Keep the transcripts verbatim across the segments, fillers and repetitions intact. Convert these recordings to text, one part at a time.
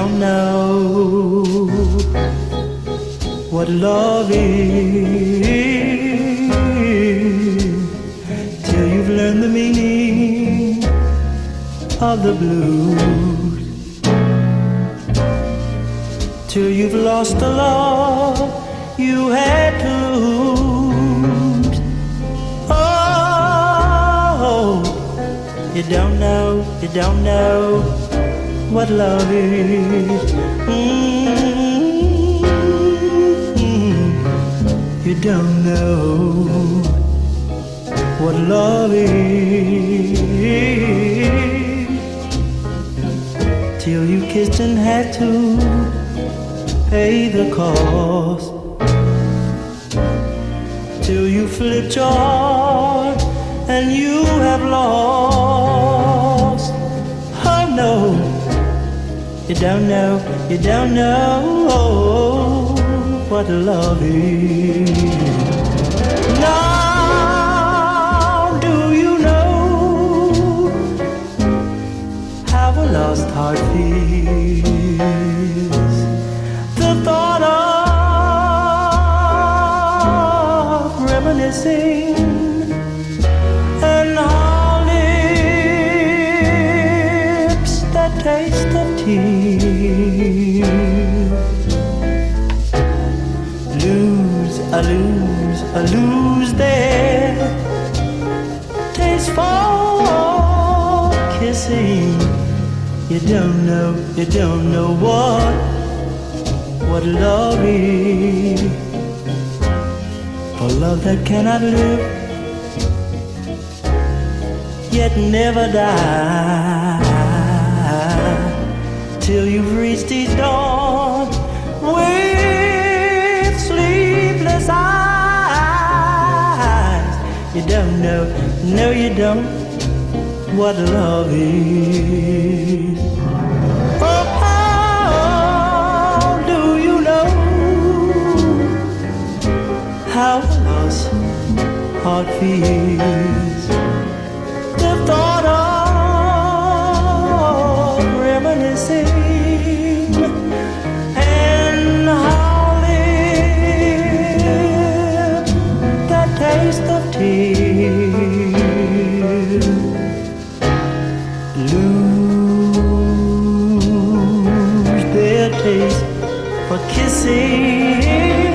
don't know what love is till you've learned the meaning of the blues, till you've lost the love you had to lose. Oh, you don't know, you don't know what love is. Mm-hmm. You don't know what love is till you kissed and had to pay the cost, till you flipped your heart and you have lost. Oh no, you don't know, you don't know what love is. Now do you know how a lost heart feels? The thought of reminiscing and our lips that taste of tears. Lose, I lose, I lose their taste for kissing. You don't know, you don't know what what love is. For love that cannot live, yet never die, till you've reached each dawn with sleepless eyes. You don't know, no you don't, what love is. Oh, how do you know how a lost heart feels? The thought of reminiscing and how lips that taste of tears lose their taste for kissing.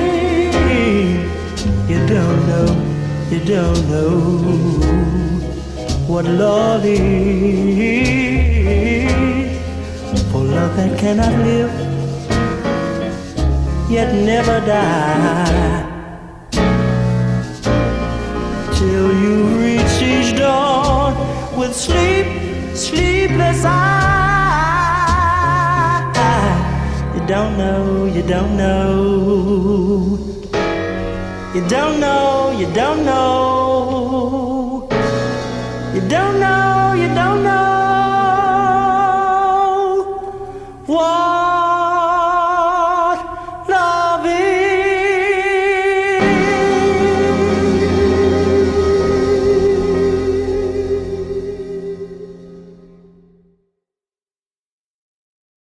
You don't know, you don't know what love is. For love that cannot live, yet never die, till you reach each dawn with sleep, sleepless eyes. You don't know, you don't know, you don't know, you don't know, you don't know, you don't know.